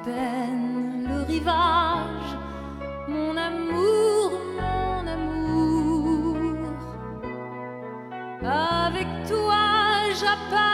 peine le rivage, mon amour, mon amour. Avec toi, j'appelle